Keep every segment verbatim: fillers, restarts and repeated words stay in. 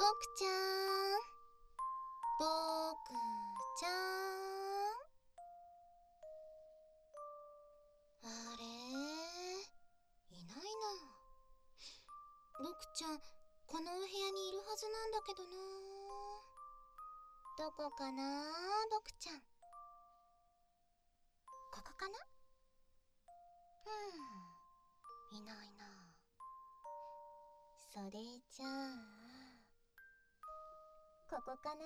僕ちゃん、僕ちゃん。あれ、いないな。僕ちゃん、このお部屋にいるはずなんだけどな。どこかな、僕ちゃん。ここかな。うん、いないな。それじゃあ、ここかな。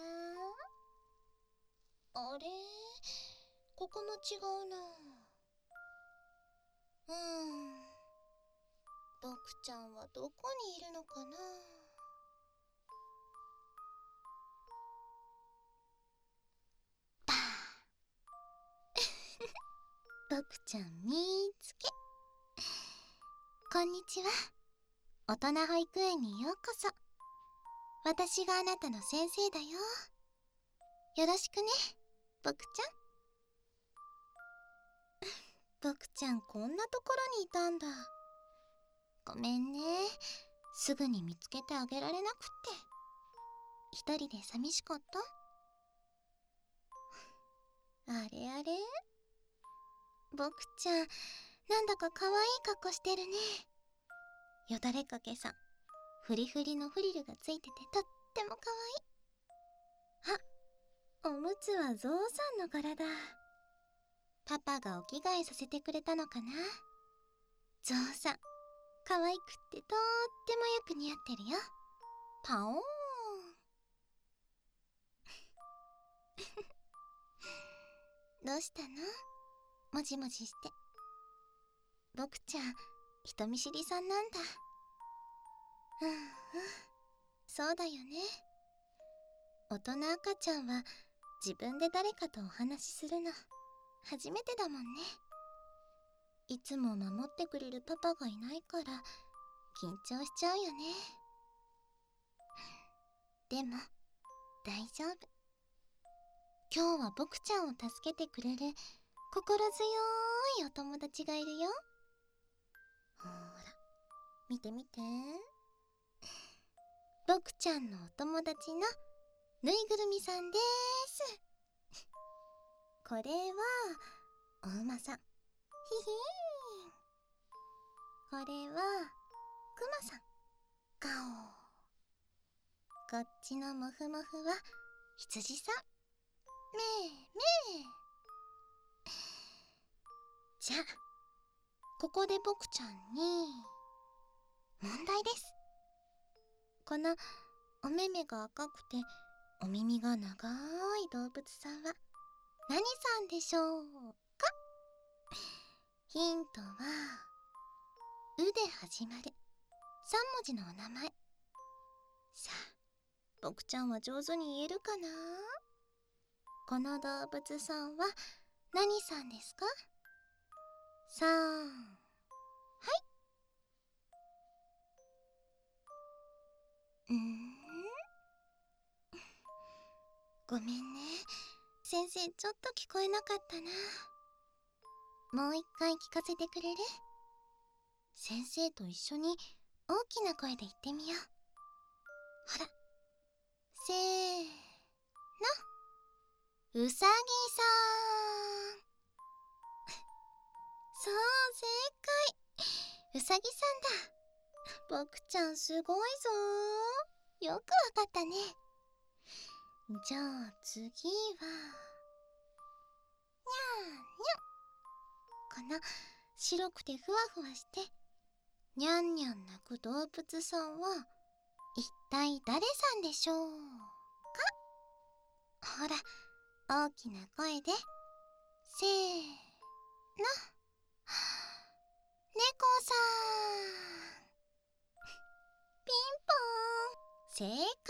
あれ、ここも違うな。うん、僕ちゃんはどこにいるのかな。ばあ僕ちゃん見つけ。こんにちは。大人保育園にようこそ。私があなたの先生だよ。よろしくね、僕ちゃん。僕ちゃん、こんなところにいたんだ。ごめんね。すぐに見つけてあげられなくって。一人で寂しかった？あれあれ？僕ちゃん、なんだか可愛い格好してるね。よだれかけさん、フリフリのフリルがついててとっても可愛い。あ、おむつはゾウさんの柄だ。パパがお着替えさせてくれたのかな。ゾウさん、可愛くってとってもよく似合ってるよ。パオーン。どうしたの？もじもじして。僕ちゃん、人見知りさんなんだ。うんうん、そうだよね。大人赤ちゃんは自分で誰かとお話しするの初めてだもんね。いつも守ってくれるパパがいないから緊張しちゃうよね。でも大丈夫。今日は僕ちゃんを助けてくれる心強いお友達がいるよ。ほら見て見て。僕ちゃんのお友達のぬいぐるみさんです。これはお馬さん。ひひーん。これはくまさん。ガオー。こっちのモフモフは羊さん。めーめー。じゃあここで僕ちゃんに問題です。このお目目が赤くてお耳が長い動物さんは何さんでしょうか？ヒントは「う」で始まるさん文字のお名前。さあ僕ちゃんは上手に言えるかな？この動物さんは何さんですか？さん、はい。んーごめんね、先生ちょっと聞こえなかったな。もう一回聞かせてくれる？先生と一緒に大きな声で言ってみよう。ほら、せーの、うさぎさん。そう、正解。うさぎさんだ。僕ちゃんすごいぞ。よくわかったね。じゃあ次はにゃーにゃ。この白くてふわふわしてにゃんにゃん鳴く動物さんは一体誰さんでしょうか？ほら、大きな声でせーの、猫さん。ピンポーン、正解。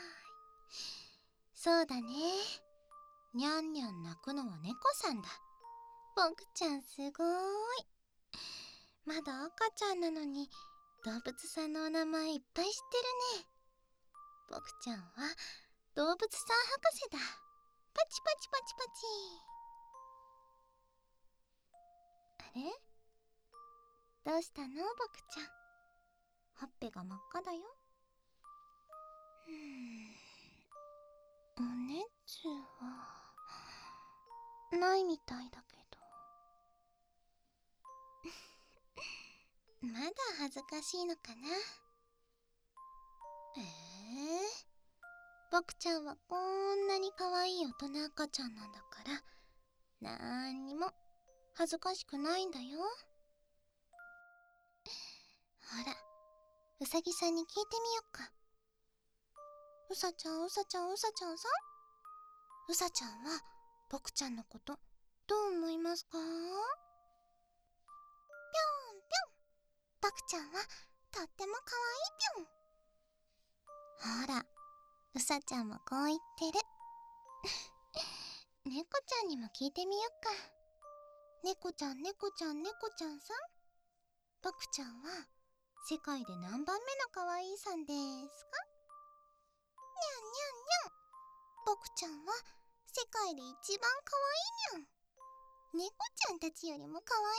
そうだね、にゃんにゃん鳴くのは猫さんだ。僕ちゃんすごーい。まだ赤ちゃんなのに動物さんのお名前いっぱい知ってるね。僕ちゃんは動物さん博士だ。パチパチパチパチ。あれ、どうしたの僕ちゃん。ほっぺが真っ赤だよ。 お熱はないみたいだけど。まだ恥ずかしいのかな。ええー、僕ちゃんはこんなに可愛い大人赤ちゃんなんだから、なんにも恥ずかしくないんだよ。ほら、うさぎさんに聞いてみよっか。うさちゃん、うさちゃん、うさちゃんさん、うさちゃんは僕ちゃんのことどう思いますか？ぴょんぴょん。僕ちゃんはとっても可愛いぴょん。ほら、うさちゃんもこう言ってる。猫ちゃんにも聞いてみよっか。猫ちゃん、猫ちゃん、猫ちゃんさん、僕ちゃんは世界で何番目の可愛いさんですか？にゃんにゃんにゃん。僕ちゃんは世界で一番可愛いにゃん。猫ちゃんたちよりも可愛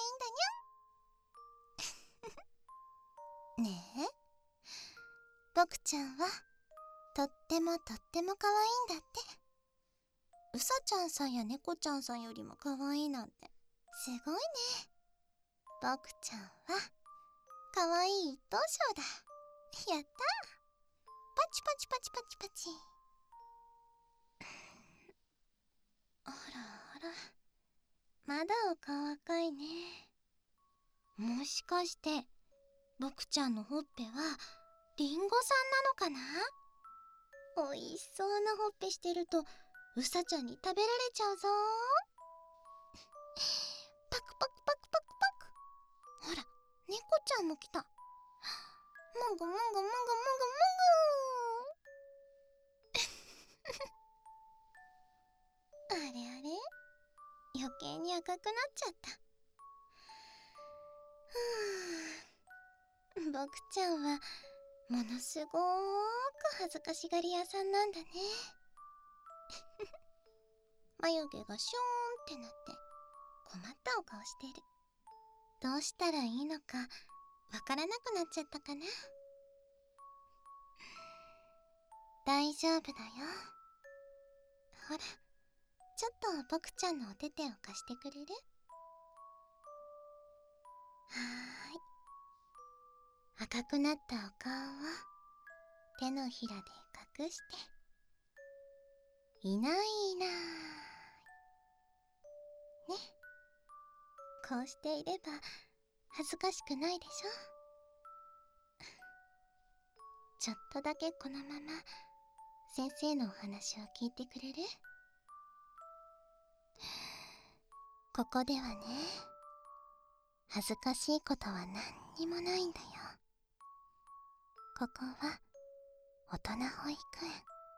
いんだにゃん。ねえ、僕ちゃんはとってもとっても可愛いんだって。うさちゃんさんや猫ちゃんさんよりも可愛いなんてすごいね。僕ちゃんは可愛い一等賞だ。やったー。パチパチパチパチパチ。あらあら、まだお顔赤いね。もしかして僕ちゃんのほっぺはリンゴさんなのかな？おいしそうなほっぺしてるとうさちゃんに食べられちゃうぞー。パクパクパクパクパク。ほら、猫ちゃんも来た。もぐもぐもぐもぐもぐ。あれあれ、余計に赤くなっちゃった。ふぅ、僕ちゃんはものすごーく恥ずかしがり屋さんなんだね。眉毛がショーンってなって困ったお顔してる。どうしたらいいのかわからなくなっちゃったかな。大丈夫だよ。ほら、ちょっと僕ちゃんのお手手を貸してくれる？はーい。赤くなったお顔を手のひらで隠して、いないいない。ね、こうしていれば恥ずかしくないでしょ。ちょっとだけこのまま先生のお話を聞いてくれる？ここではね、恥ずかしいことは何にもないんだよ。ここは大人保育園。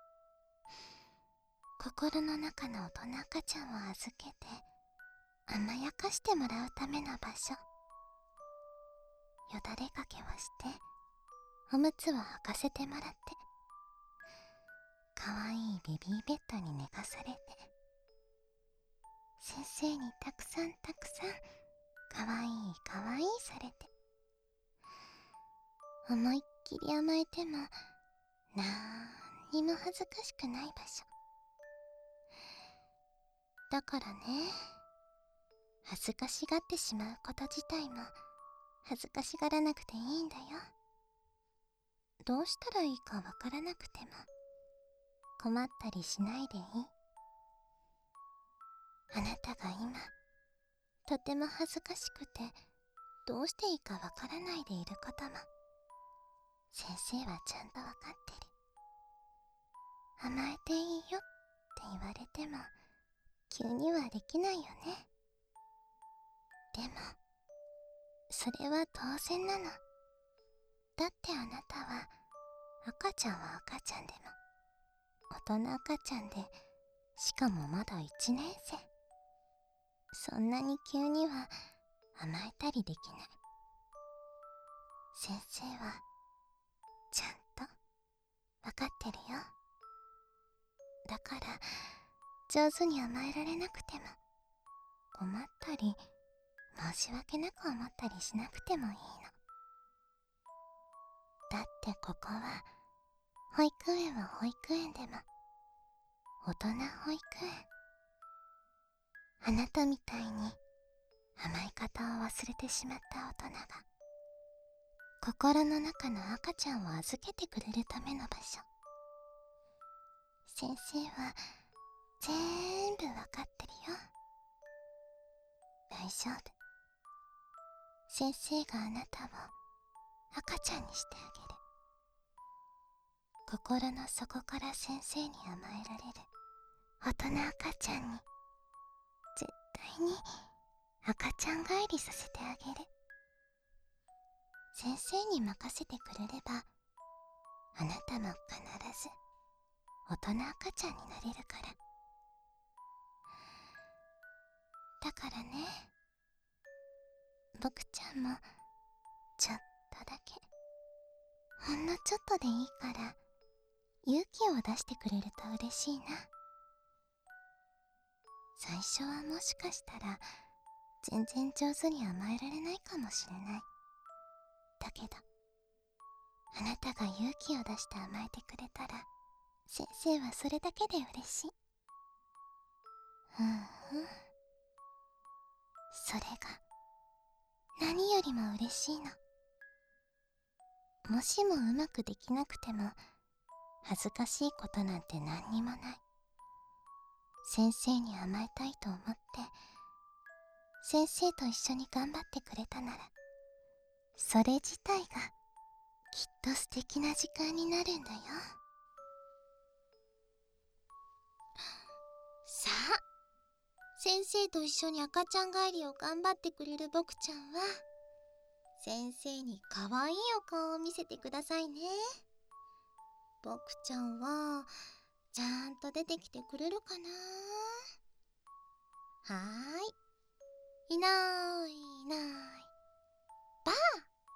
心の中の大人赤ちゃんを預けて甘やかしてもらうための場所。よだれかけをしておむつを履かせてもらって、かわいいベビーベッドに寝かされて、先生にたくさんたくさんかわいいかわいいされて、思いっきり甘えてもなーにも恥ずかしくない場所だからね。恥ずかしがってしまうこと自体も恥ずかしがらなくていいんだよ。どうしたらいいかわからなくても困ったりしないでいい。あなたが今とても恥ずかしくてどうしていいかわからないでいることも先生はちゃんとわかってる。甘えていいよって言われても急にはできないよね。でもそれは当然なの。だってあなたは赤ちゃんは赤ちゃんでも大人赤ちゃんで、しかもまだいちねん生。そんなに急には甘えたりできない。先生はちゃんとわかってるよ。だから上手に甘えられなくても困ったり申し訳なく思ったりしなくてもいいの。だってここは保育園は保育園でも大人保育園。あなたみたいに甘い方を忘れてしまった大人が心の中の赤ちゃんを預けてくれるための場所。先生は全部わかってるよ。大丈夫。先生があなたを赤ちゃんにしてあげる。心の底から先生に甘えられる大人赤ちゃんに絶対に赤ちゃん帰りさせてあげる。先生に任せてくれればあなたも必ず大人赤ちゃんになれるから。だからね、僕ちゃんもちょっとだけ、ほんのちょっとでいいから勇気を出してくれると嬉しいな。最初はもしかしたら全然上手に甘えられないかもしれない。だけどあなたが勇気を出して甘えてくれたら先生はそれだけで嬉しい。うんうん。それが何よりも嬉しいの。もしもうまくできなくても恥ずかしいことなんて何にもない。先生に甘えたいと思って先生と一緒に頑張ってくれたならそれ自体がきっと素敵な時間になるんだよ。さあ、先生と一緒に赤ちゃん帰りを頑張ってくれる僕ちゃんは先生に可愛いお顔を見せてくださいね。僕ちゃんはちゃんと出てきてくれるかな。はーい。いないいない。ばあ。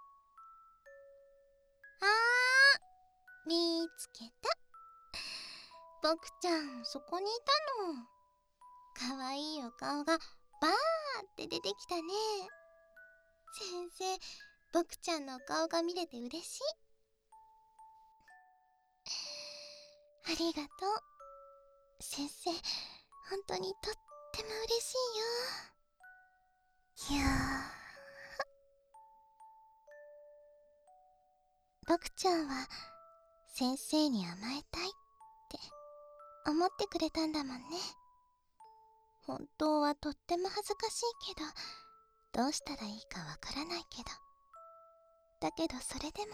あー、見つけた。僕ちゃんそこにいたの。かわいいお顔がバーって出てきたね。先生、僕ちゃんのお顔が見れて嬉しい。ありがとう。先生、本当にとっても嬉しいよ。いやー。僕ちゃんは先生に甘えたいって思ってくれたんだもんね。本当はとっても恥ずかしいけど、どうしたらいいかわからないけど。だけどそれでも、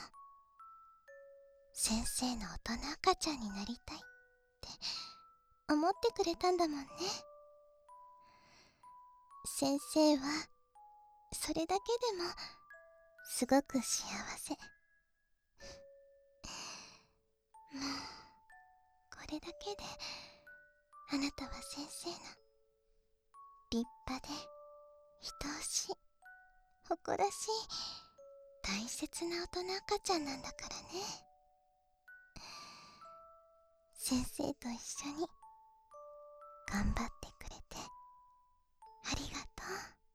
先生の大人赤ちゃんになりたいって思ってくれたんだもんね。先生は、それだけでも、すごく幸せ。もう、これだけで、あなたは先生の、立派で、愛おしい、誇らしい、大切な大人赤ちゃんなんだからね。先生と一緒に頑張ってくれてありがと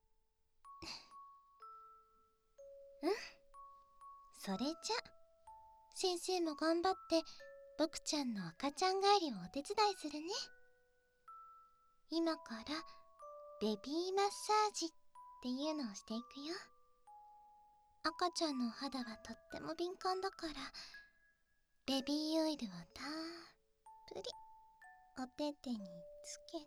う。うん、それじゃ先生も頑張って僕ちゃんの赤ちゃん帰りをお手伝いするね。今からベビーマッサージっていうのをしていくよ。赤ちゃんの肌はとっても敏感だからベビーオイルをたっぷりお手手につけて、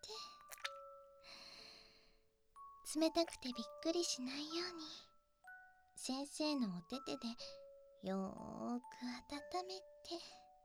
冷たくてびっくりしないように先生のお手手でよーく温めて、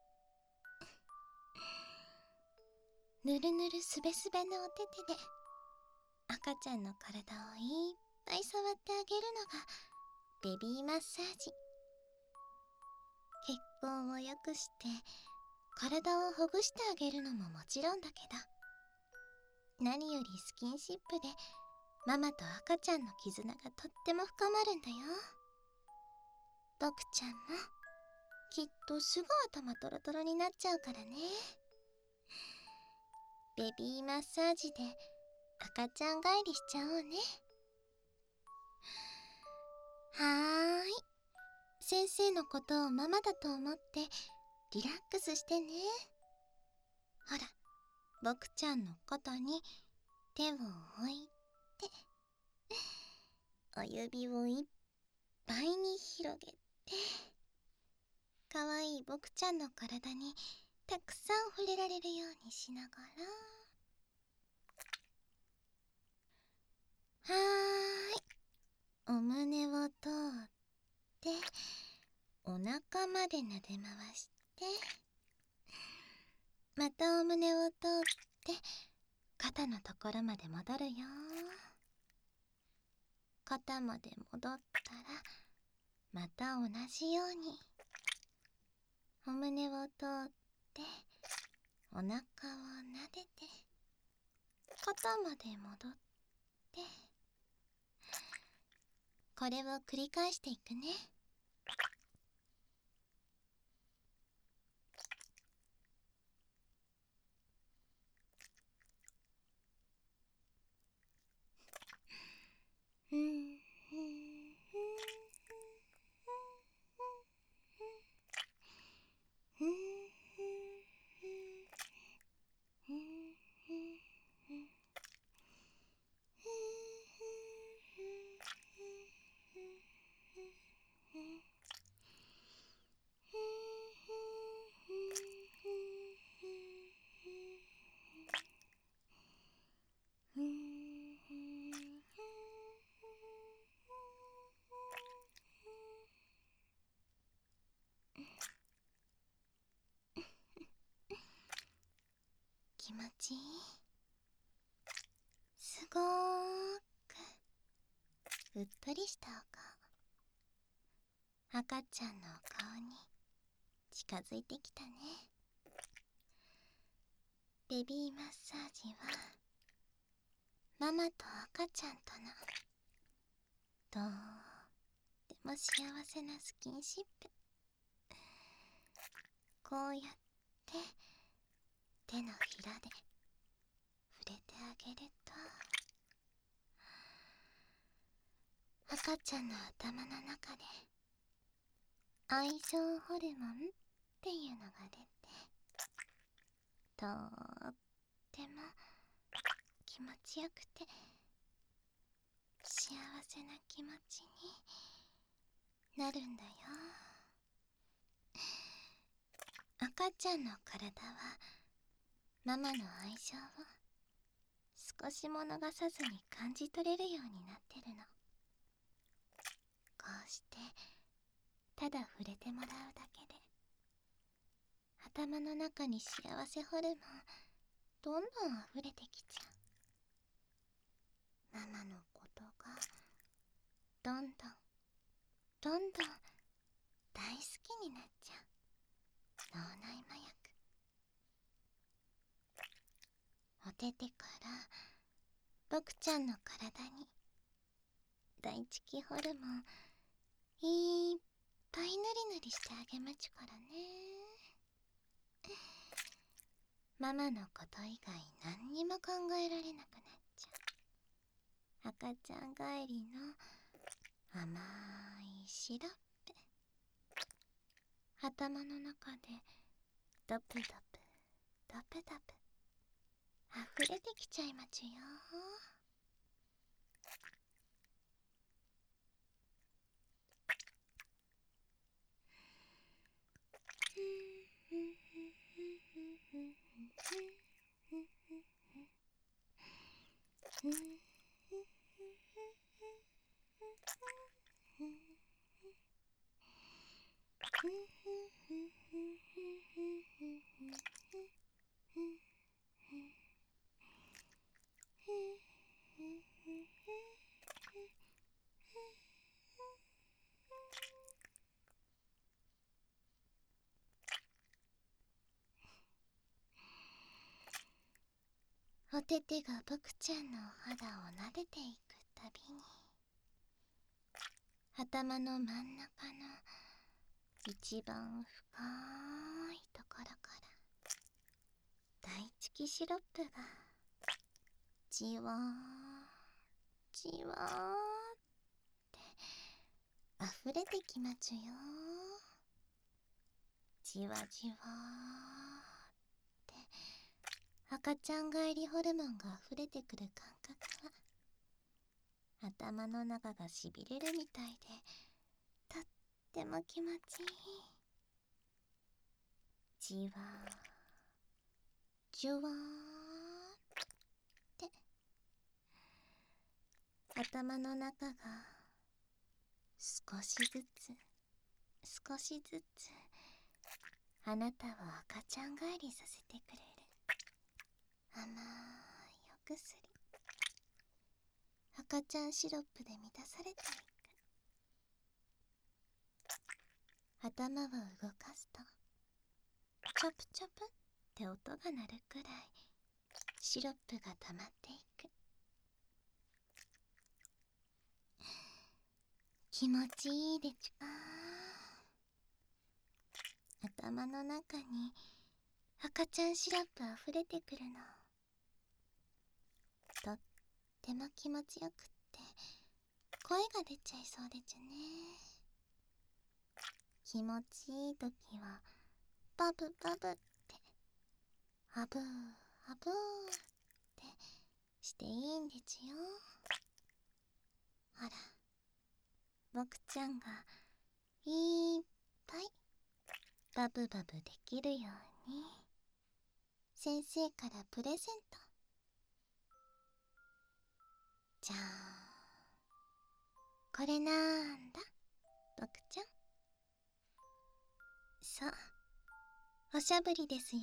ぬるぬるすべすべのお手手で赤ちゃんの体をいっぱい触ってあげるのがベビーマッサージ。血行を良くして体をほぐしてあげるのももちろんだけど、何よりスキンシップでママと赤ちゃんの絆がとっても深まるんだよ。僕ちゃんもきっとすぐ頭トロトロになっちゃうからね。ベビーマッサージで赤ちゃん帰りしちゃおうね。はーい。先生のことをママだと思ってリラックスしてね。ほら、僕ちゃんの肩に手を置いて、お指をいっぱいに広げて、かわいい僕ちゃんの体にたくさん触れられるようにしながら、はーい、お胸を通ってお腹まで撫で回して、またお胸を通って肩のところまで戻るよ。肩まで戻ったらまた同じようにお胸を通ってお腹を撫でて肩まで戻って、これを繰り返していくね。うんうんうんうん気持ちいい。すごーくうっとりしたお顔、赤ちゃんのお顔に近づいてきたね。ベビーマッサージはママと赤ちゃんとのとっても幸せなスキンシップ。こうやって手のひらで触れてあげると、赤ちゃんの頭の中で愛情ホルモンっていうのが出て、とっても気持ちよくて幸せな気持ちになるんだよ。赤ちゃんの体はママの愛情を少しも逃さずに感じ取れるようになってるの。こうしてただ触れてもらうだけで頭の中に幸せホルモンどんどん溢れてきちゃう。ママのことがどんどんどんどん大好きになっちゃう脳内麻薬。おててから僕ちゃんの体に大チキホルモンいっぱいぬりぬりしてあげまちゅからね。ママのこと以外何にも考えられなくなっちゃう赤ちゃん帰りの甘いシロップ、頭の中でドプドプドプドプ溢れてきちゃいまちゅよ。おててが僕ちゃんのお肌を撫でていくたびに、頭の真ん中の一番深いところから大チキシロップがじわーじわーって溢れてきまちゅよ。じじわじわーって赤ちゃん返りホルモンが溢れてくる感覚が頭の中がしびれるみたいでとっても気持ちいい。じわーじゅわーって頭の中が少しずつ少しずつあなたを赤ちゃん返りさせてくれる甘いお薬。赤ちゃんシロップで満たされていく。頭を動かすとチョプチョプって音が鳴るくらいシロップが溜まっていく。気持ちいいでちゅか。頭の中に赤ちゃんシロップあふれてくるの。とっても気持ちよくって声が出ちゃいそうでちゅね。気持ちいいときはバブバブってあぶーあぶーってしていいんでちゅよ。ほら僕ちゃんがいっぱいバブバブできるように先生からプレゼント。じゃーん、これなんだ僕ちゃん。そう、おしゃぶりですよ。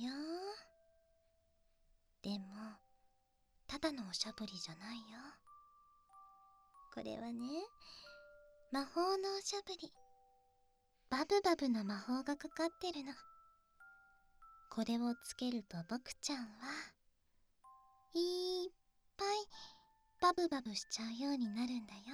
でもただのおしゃぶりじゃないよ。これはね、魔法のおしゃぶり。バブバブの魔法がかかってるの。これをつけると僕ちゃんはいっぱいバブバブしちゃうようになるんだよ。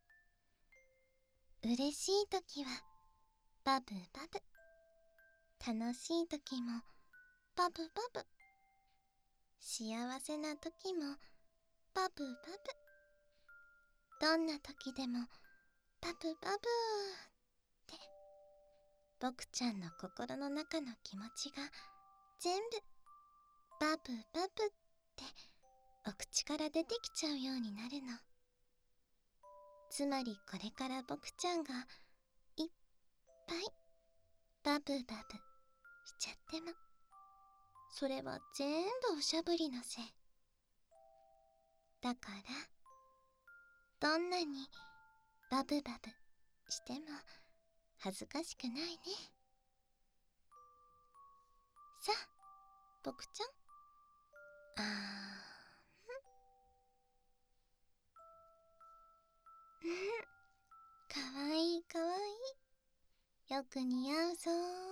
嬉しいときはバブバブ、楽しいときもバブバブ、幸せなときもバブバブ、どんなときでもバブバブって僕ちゃんの心の中の気持ちが全部バブバブってお口から出てきちゃうようになるの。つまりこれから僕ちゃんがいっぱいバブバブしちゃってもそれは全部おしゃぶりのせいだから、どんなにバブバブしても恥ずかしくないね。さあ僕ちゃん、あーんかわいいかわいい、よく似合うぞ。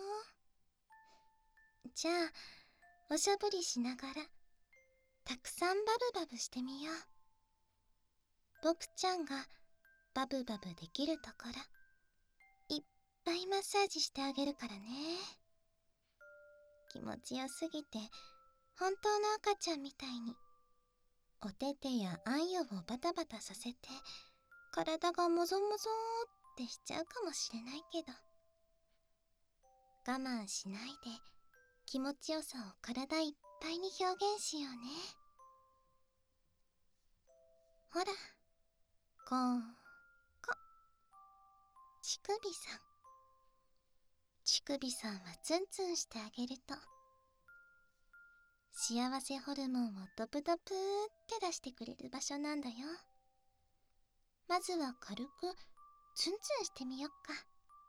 じゃあおしゃぶりしながらたくさんバブバブしてみよう。僕ちゃんがバブバブできるところいっぱいマッサージしてあげるからね。気持ちよすぎて本当の赤ちゃんみたいにお手手やあんよをバタバタさせて体がもぞもぞーってしちゃうかもしれないけど、我慢しないで気持ちよさを体いっぱいに表現しようね。ほら、こうこ乳首さん。乳首さんはツンツンしてあげると幸せホルモンをドプドプって出してくれる場所なんだよ。まずは軽くツンツンしてみよっか。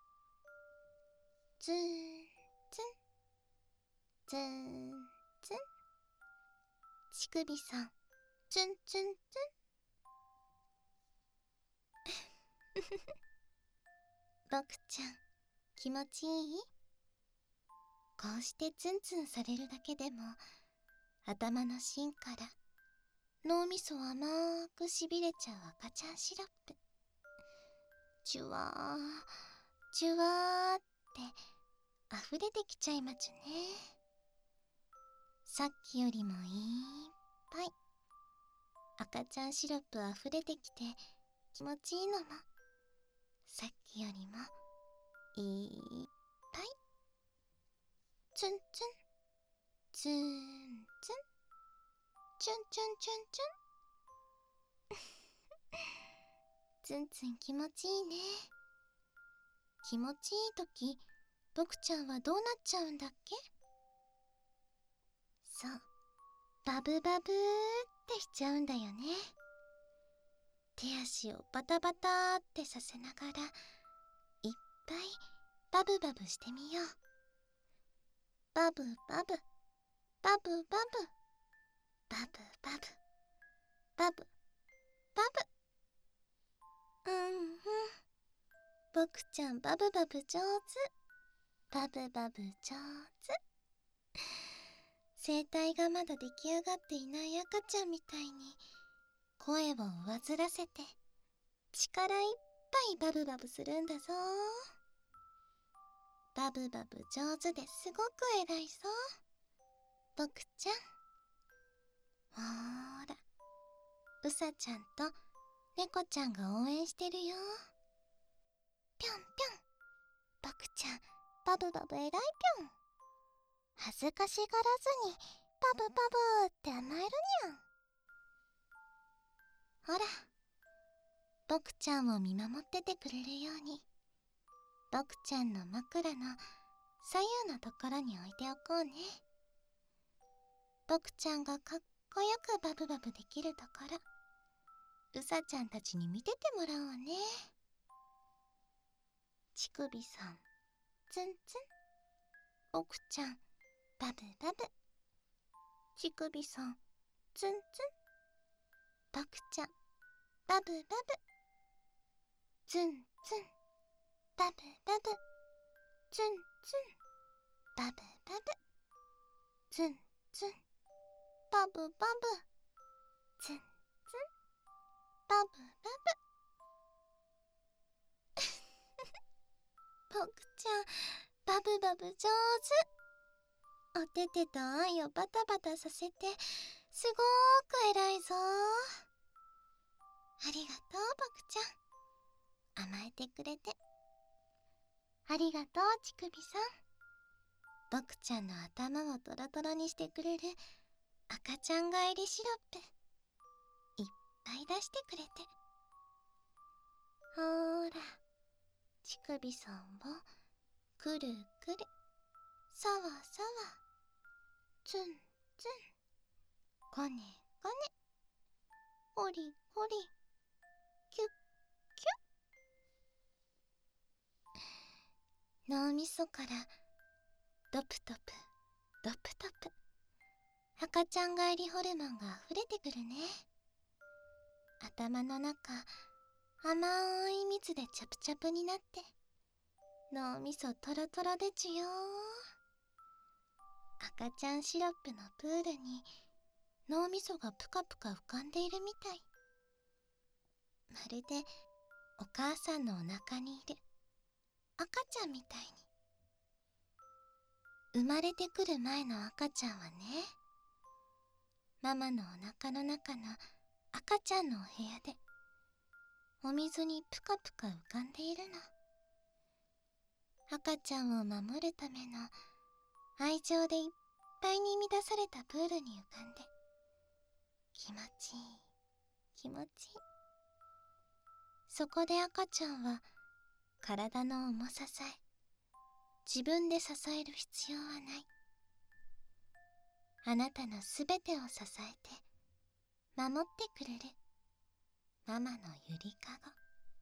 ツンツンツンツン、乳首さんツンツンツン僕ちゃん気持ちいい？こうしてツンツンされるだけでも頭の芯から脳みそ甘くしびれちゃう赤ちゃんシロップジュワージュワーって溢れてきちゃいまちゅね。さっきよりもいっぱい赤ちゃんシロップ溢れてきて気持ちいいのもさっきよりもいっぱいツンツンツンツンチュンチュンチュンチュンツンツン気持ちいいね。気持ちいいとき、ボクちゃんはどうなっちゃうんだっけ？そう、バブバブーってしちゃうんだよね。手足をバタバターってさせながらいっぱいバブバブしてみよう。バブバブバブバブバブバブバブバブ。うんうん、ボクちゃんバブバブ上手。バブバブ上手。声帯がまだ出来上がっていない赤ちゃんみたいに声を上ずらせて力いっぱいバブバブするんだぞ。バブバブ上手ですごく偉いぞ、ボクちゃん。ほーら、うさちゃんと猫ちゃんが応援してるよ。ぴょんぴょん、ボクちゃんバブバブ偉いぴょん。恥ずかしがらずにバブバブって甘えるにゃん。ほら、ボクちゃんを見守っててくれるように、ボクちゃんの枕の左右のところに置いておこうね。ボクちゃんがかっこよくバブバブできるところ、うさちゃんたちに見ててもらおうね。ちくびさんツンツン、ボクちゃんバブバブ。ちくびさんツンツン、ボクちゃんバブバブ。ツンツンバブバブ、ツンツンバブバブ、ツンツンバブバブ、ツンツンバブバブ。ボクちゃんバブバブ上手。おててと愛をバタバタさせてすごーく偉いぞ。ありがとう、ボクちゃん。甘えてくれてありがとう、ちくびさん。ボクちゃんの頭をトロトロにしてくれる赤ちゃん返りシロップいっぱい出してくれて。ほーら、ちくびさんをくるくる、さわさわ、ツンツン、こねこね、ほりほり、キュッキュッ。脳みそからドプトプドプトプ赤ちゃん返りホルモンが溢れてくるね。頭の中甘い蜜でチャプチャプになって脳みそトロトロでちゅよ。赤ちゃんシロップのプールに脳みそがプカプカ浮かんでいるみたい。まるでお母さんのお腹にいる赤ちゃんみたいに。生まれてくる前の赤ちゃんはね、ママのお腹の中の赤ちゃんのお部屋でお水にプカプカ浮かんでいるの。赤ちゃんを守るための愛情でいっぱいに満たされたプールに浮かんで、気持ちいい気持ちいい。そこで赤ちゃんは体の重ささえ自分で支える必要はない。あなたのすべてを支えて守ってくれるママのゆりかご。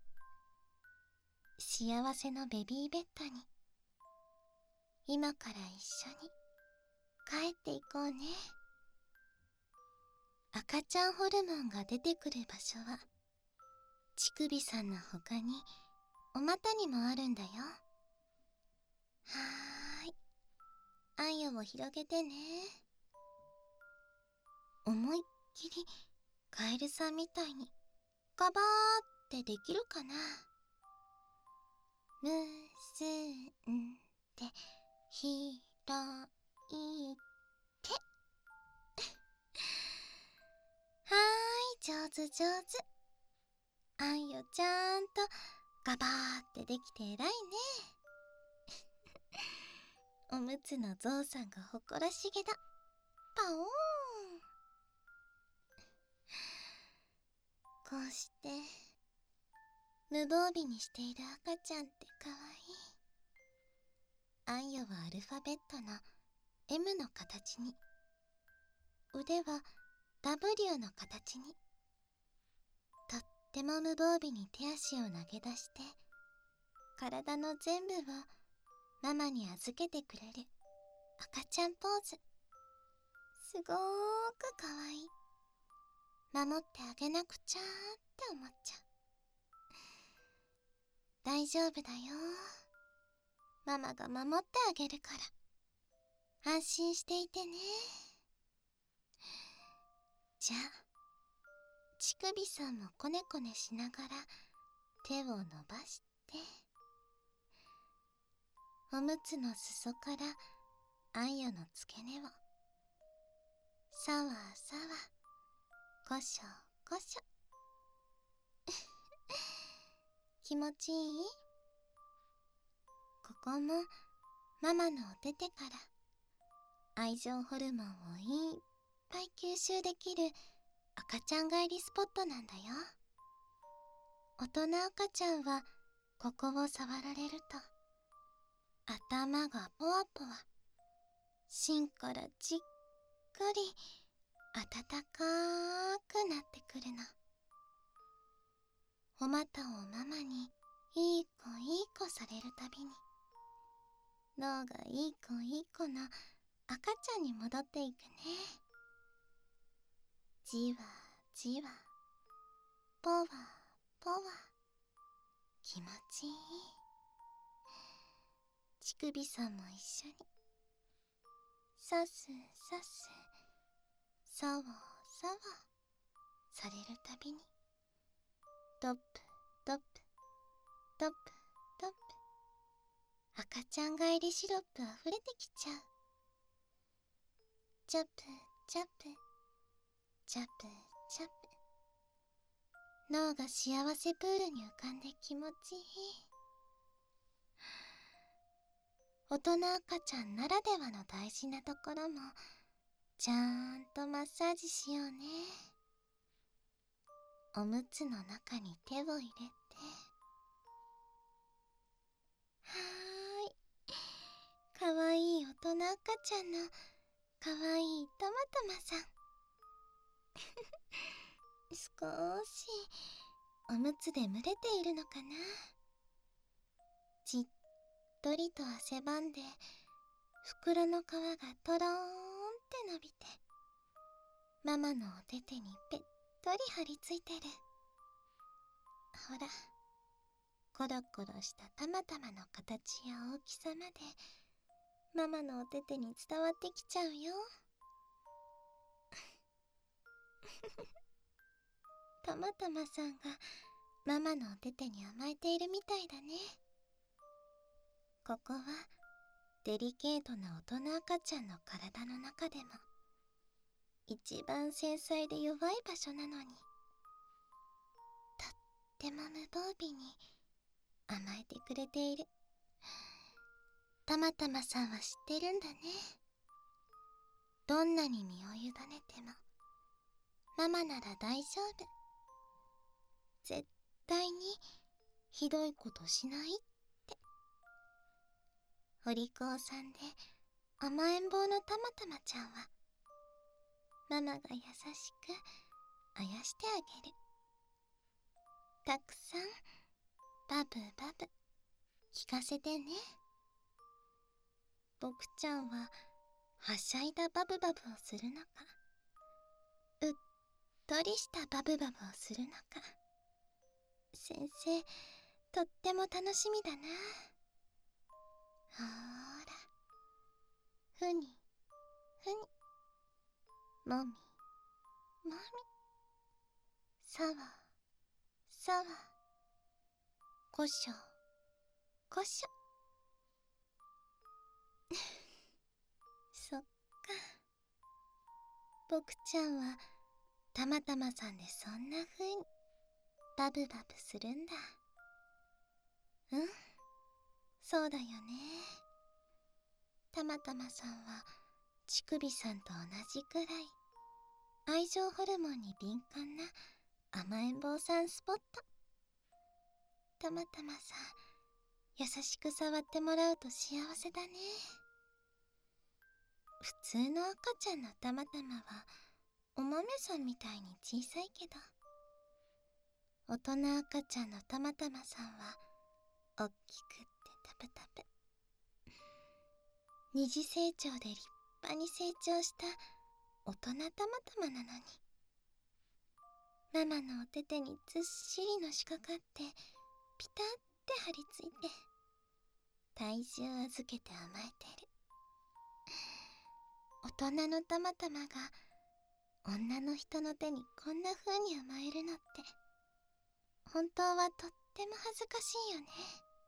幸せのベビーベッドに今から一緒に帰っていこうね。赤ちゃんホルモンが出てくる場所はちくびさんのほかにお股にもあるんだよ。はーい、愛を広げてね。思いっきりカエルさんみたいにガバーってできるかな。結んで広いてはーい、上手上手。愛をちゃんとガバーってできて偉いね。 おむつのゾウさんが誇らしげだ。パオーン。こうして無防備にしている赤ちゃんってかわいい。アンヨはアルファベットの エム の形に、腕は ダブリュー の形に、とっても無防備に手足を投げ出して体の全部をママに預けてくれる赤ちゃんポーズ。すごーくかわいい。守ってあげなくちゃーって思っちゃう。大丈夫だよ。ママが守ってあげるから。安心していてね。じゃあ、乳首さんもこねこねしながら手を伸ばして、おむつの裾からあんよの付け根をさわさわ、こしょこしょ。気持ちいい？ここもママのお手手から愛情ホルモンをいっぱい吸収できる赤ちゃん帰りスポットなんだよ。大人赤ちゃんはここを触られると頭がポワポワ、芯からじっくり温かくなってくるの。お股をママにいい子いい子されるたびに、脳がいい子いい子の赤ちゃんに戻っていくね。じわじわ、ぽわぽわ、気持ちいい。乳首さんも一緒にさすさす、さわさわされるたびに、ドップドップドップドップ、赤ちゃん帰りシロップあふれてきちゃう。チャプチャプチャプチャプ、脳が幸せプールに浮かんで気持ちいい。大人赤ちゃんならではの大事なところもちゃんとマッサージしようね。おむつの中に手を入れて、はーい、かわいい大人赤ちゃんのかわいいトマトマさん。少しおむつで蒸れているのかな。じっとりと汗ばんで袋の皮がとろーんって伸びて、ママのお手手にぺったり張り付いてる。ほら、コロコロしたたまたまの形や大きさまでママのお手手に伝わってきちゃうよ。たまたまさんがママのお手手に甘えているみたいだね。ここはデリケートな大人赤ちゃんの体の中でも一番繊細で弱い場所なのに、とっても無防備に甘えてくれている。たまたまさんは知ってるんだね。どんなに身を委ねてもママなら大丈夫、絶対にひどいことしないって。お利口さんで甘えん坊のたまたまちゃんはママが優しくあやしてあげる。たくさんバブバブ聞かせてね。僕ちゃんははしゃいだバブバブをするのか、うっとりしたバブバブをするのか、先生とっても楽しみだな。ほーら、ふにふに、もみもみ、さわさわ、こしょこしょ。そっか、僕ちゃんはたまたまさんでそんな風にバブバブするんだ。うん、そうだよね。 たまたまさんは乳首さんと同じくらい愛情ホルモンに敏感な甘えん坊さんスポット。たまたまさん、優しく触ってもらうと幸せだね。普通の赤ちゃんのたまたまはお豆さんみたいに小さいけど、大人赤ちゃんのたまたまさんはおっきくってタプタプ。二次成長で立派に成長した大人たまたまなのに、ママのお手手にずっしりのしかかってピタって張り付いて体重預けて甘えてる。大人のたまたまが女の人の手にこんな風に甘えるのって本当はとっても恥ずかしいよね。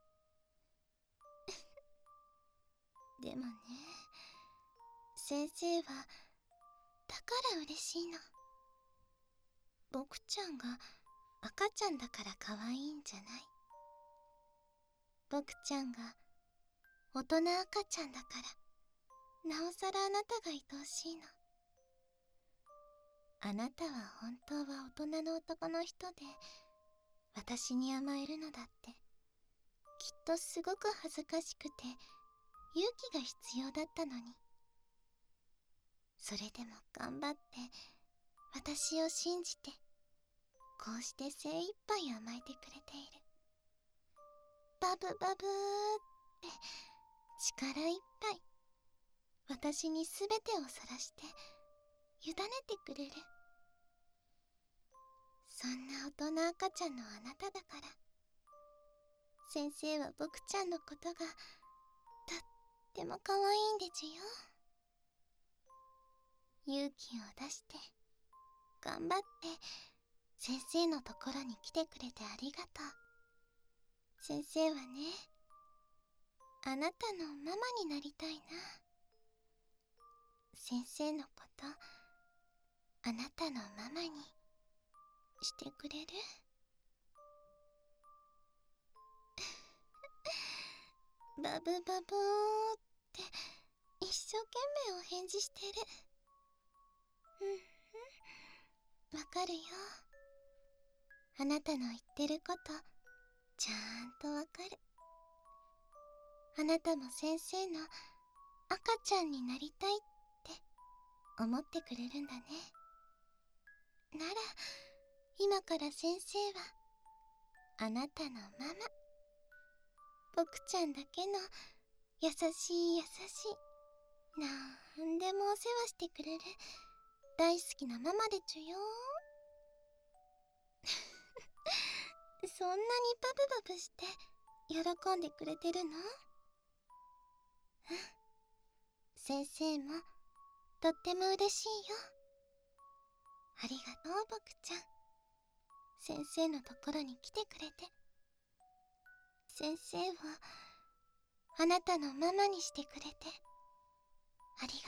でもね、先生はだから嬉しいの。僕ちゃんが赤ちゃんだから可愛いんじゃない。僕ちゃんが大人赤ちゃんだからなおさらあなたが愛おしいの。あなたは本当は大人の男の人で私に甘えるのだってきっとすごく恥ずかしくて勇気が必要だったのに、それでも頑張って私を信じてこうして精一杯甘えてくれている。バブバブーって力いっぱい私にすべてをさらして委ねてくれる。そんな大人赤ちゃんのあなただから先生は僕ちゃんのことがとっても可愛いんでちゅよ。勇気を出して頑張って先生のところに来てくれてありがとう。先生はね、あなたのママになりたいな。先生のことあなたのママにしてくれる？バブバブーって一生懸命お返事してる。うんうん、わかるよ。あなたの言ってることちゃんとわかる。あなたも先生の赤ちゃんになりたいって思ってくれるんだね。なら今から先生はあなたのママ、僕ちゃんだけの優しい優しいなんでもお世話してくれる大好きなママでちゅよ。そんなにバブバブして喜んでくれてるの？うん、先生もとっても嬉しいよ。ありがとう僕ちゃん。先生のところに来てくれて、先生をあなたのママにしてくれてありがとう。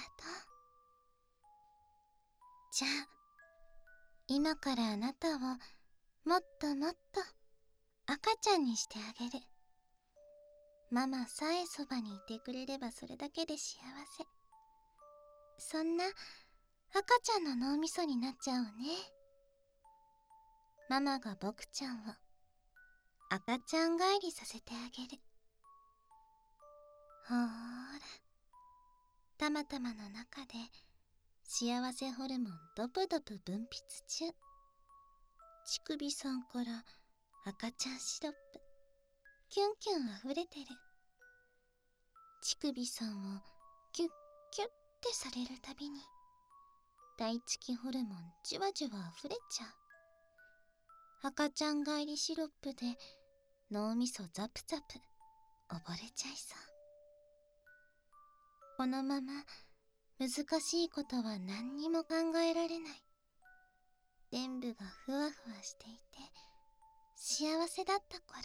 じゃあ今からあなたをもっともっと赤ちゃんにしてあげる。ママさえそばにいてくれればそれだけで幸せ。そんな赤ちゃんの脳みそになっちゃおうね。ママが僕ちゃんを赤ちゃん返りさせてあげる。ほーら、たまたまの中で幸せホルモンドプドプ分泌中。乳首さんから赤ちゃんシロップキュンキュン溢れてる。乳首さんをキュッキュッってされるたびに大月ホルモンじわじわ溢れちゃう。赤ちゃん返りシロップで脳みそザプザプ溺れちゃいそう。このまま難しいことは何にも考えられない。全部がふわふわしていて幸せだった頃、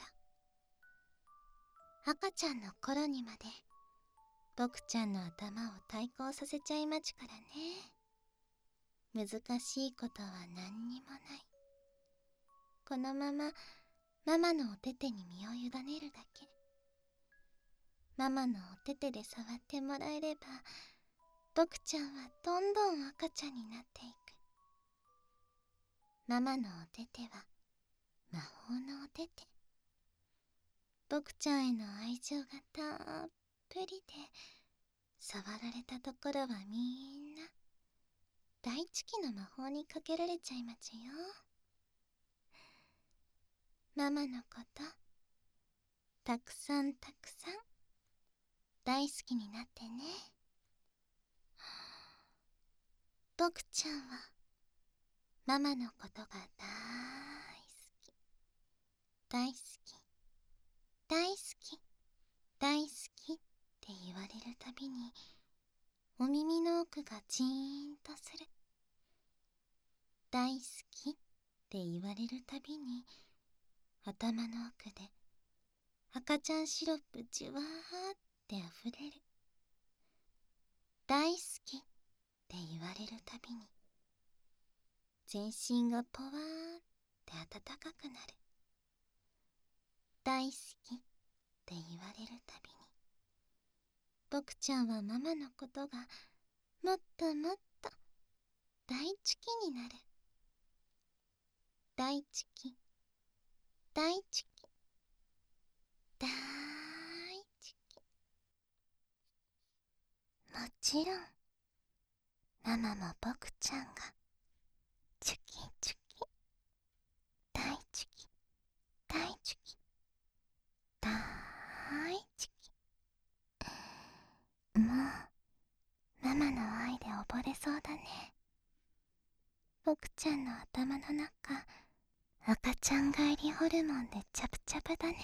赤ちゃんの頃にまで僕ちゃんの頭を対抗させちゃいまちからね。難しいことは何にもない。このままママのお手手に身を委ねるだけ。 ママのお手手で触ってもらえれば、僕ちゃんはどんどん赤ちゃんになっていく。ママのお手手は魔法のお手手。僕ちゃんへの愛情がたっぷりで、触られたところはみんな大地球の魔法にかけられちゃいまちよ。ママのことたくさんたくさん大好きになってね。僕ちゃんはママのことが大好き大好き大好き大好きって言われるたびに、お耳の奥がジーンとする。大好きって言われるたびに、頭の奥で赤ちゃんシロップじゅわーってあふれる。大好きって言われるたびに、全身がポワーって暖かくなる。大好きって言われるたびに、僕ちゃんはママのことがもっともっと大好きになる。大好き大好き大好き。もちろんママも僕ちゃんがチュキチュキ大好き大好き大好き。もうママの愛で溺れそうだね。僕ちゃんの頭の中、赤ちゃん返りホルモンでチャプチャプだね。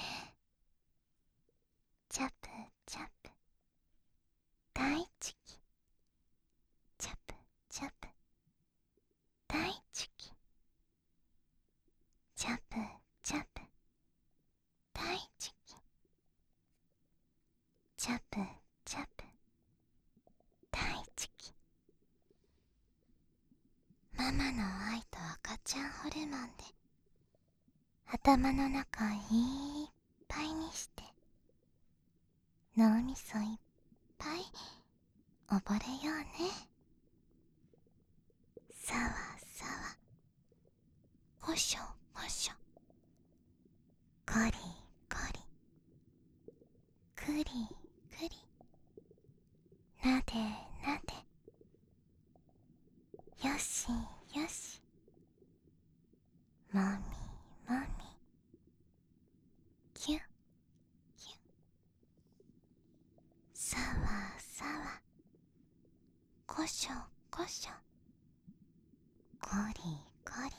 チャプチャプ大チキチャプチャプ大チキチャプチャプ大チキチャプチャプ大チキ。ママの愛と赤ちゃんホルモンで頭の中いっぱいにして、脳みそいっぱい溺れようね。さわさわこしょこしょこりこりくりくりなでなでよしよしもみもみキュッキュッさわさわこしょこしょこりこり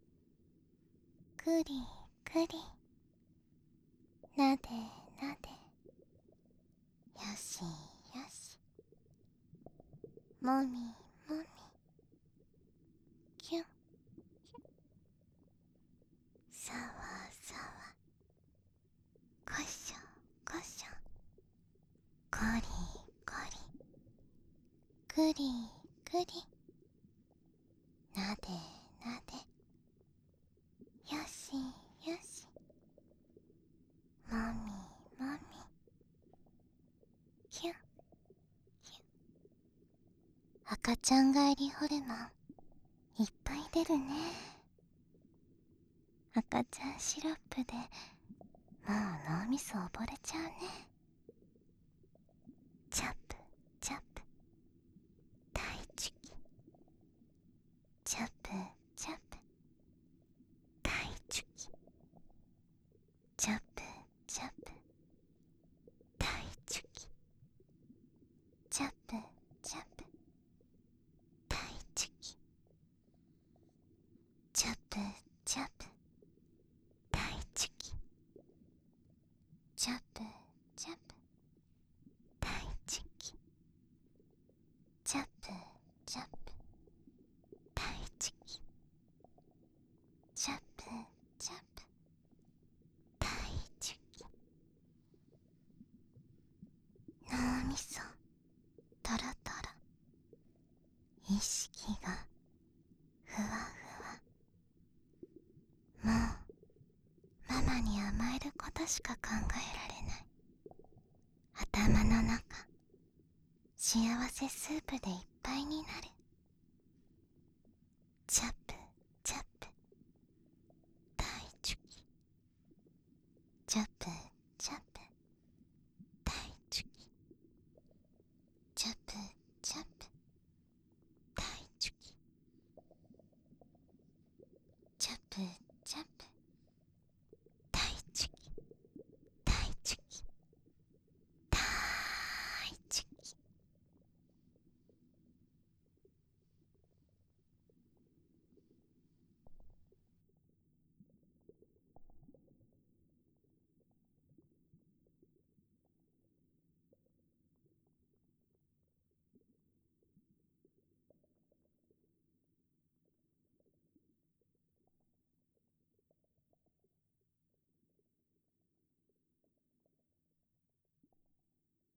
くりくりなでなでよしよしもみもみキュッさわさわこしょこしょこりこりくりくりなでなでよしよしもみもみキュッキュッ。赤ちゃん返りホルモンいっぱい出るね。赤ちゃんシロップでもう脳みそ溺れちゃうね。チャプチャプ大チキチャプチャプ大チキチャプチャプ大チキチャプチャプ大チキチャプチャプ大チキチャプチャプ大チキチャプチャプ大チキチャプチャプ大チキ。脳みそトロトロ意識がふわふわ。もうママに甘えることしか考えられない。 頭の中幸せスープでいっぱいになる。チャップチャップ大チュキチャップ